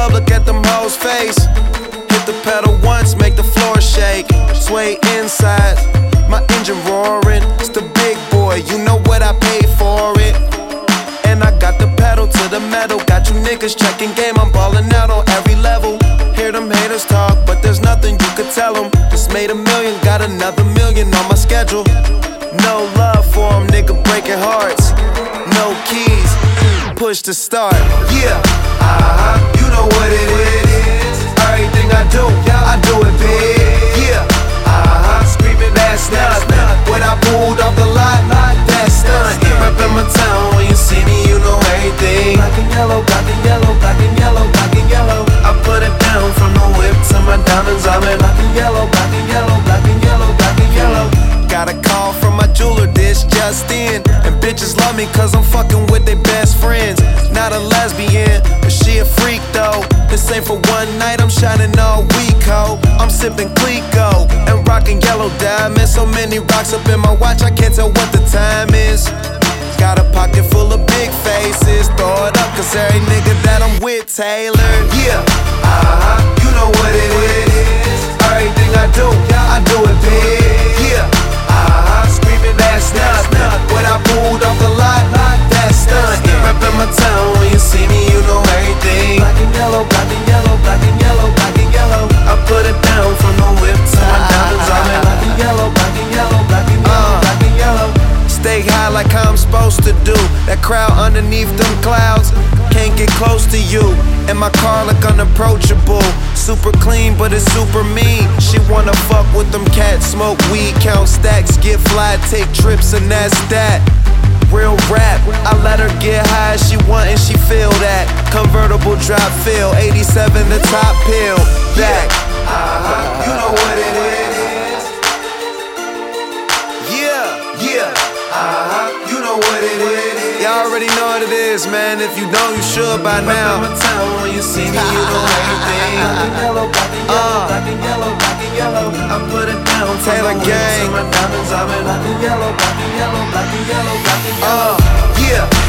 club, look at them hoes' face. Hit the pedal once, make the floor shake. Sway inside, my engine roaring. It's the big boy, you know what I paid for it. And I got the pedal to the metal. Got you niggas checking game, I'm ballin' out on every level. Hear them haters talk, but there's nothing you could tell them. Just made $1 million, got another $1 million on my schedule. No love for them, nigga breaking hearts. No keys, push to start. Yeah, you know what it is. Everything I do it big. Yeah, screaming that's not when I pulled off the lot, that's stunt. Reppin' my town, when you see me, you know everything. Black and yellow, black and yellow, black and yellow, black and yellow. I put it down from the whip to my diamonds. I'm in black and yellow, black and yellow, black and yellow, black and yellow. Got a call from my jeweler, this just in. And bitches love me cause I'm fucking with their best friends. Not a lesbian, but she a freak though. This ain't for one night, I'm shining all week, ho. I'm sipping Clico and rocking yellow diamonds. So many rocks up in my watch, I can't tell what the time is. Got a pocket full of big faces. Throw it up cause every nigga that I'm with tailored. Yeah, you know what it is. Everything I do it big. Yeah, screaming that's not when I pulled off the lot, that's stunt. Reppin' my town, when you see me, you know everything. Black and yellow, black and yellow, black and yellow, black and yellow. I put it down from the whip to my diamonds. I'm in black and yellow, black and yellow, black and yellow, black and yellow. Stay high like how I'm supposed to do. That crowd underneath them clouds can't get close to you. And my car look unapproachable. Super clean, but it's super mean. She wanna fuck with them cats, smoke weed, count stacks, get fly, take trips, and that's that. Real rap, I let her get high as she want and she feel that. Convertible drop feel, 87 the top pill. Back, you know what it is. Yeah, you know what it is. Y'all already know what it is, man. If you don't, you should by now. My town, when you see me, you know everything. Black and yellow, black and yellow, black and yellow, black and yellow. I put it down, Taylor gang. My diamonds, I'm in black and yellow, black and yellow, black and yellow, black and yellow. Yeah.